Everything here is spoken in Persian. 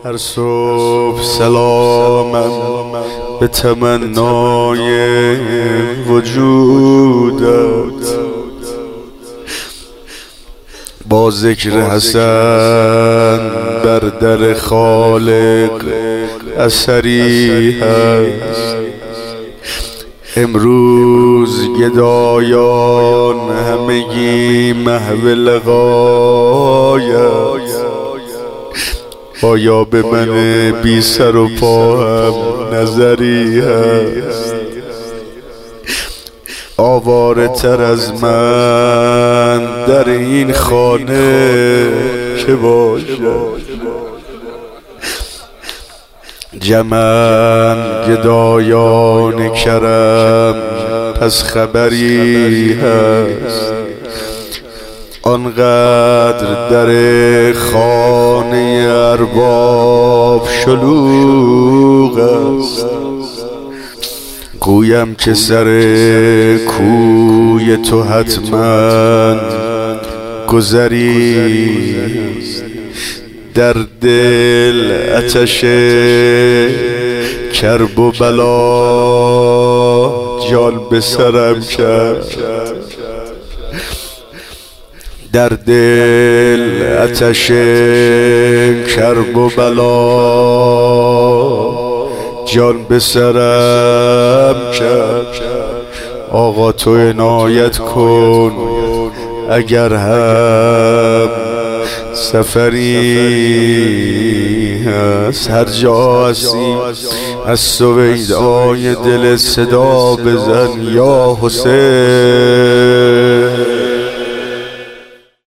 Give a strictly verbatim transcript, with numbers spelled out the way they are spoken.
هر صبح سلامم به تمنای وجودت، با ذکر حسن بر در خالق اثری هست. امروز گدایان همگی محو لقایت، آیا به من بی سر و پا هم نظری هست؟ آواره تر از من در این خانه که باشد؟ جمعاً گدایان کرم پس خبری هست، آنقدر در خانه ارباب شلوغ است. گویم که سر کوی تو حتما گذری است. در دل آتش کرب و بلا جان به سرم کرد، در دل آتش کرب و بلا جان به سرم کرد. آقا تو عنایت کن اگر هم سفری هست. هر جا هستی از سویدای دل صدا بزن یا حسین.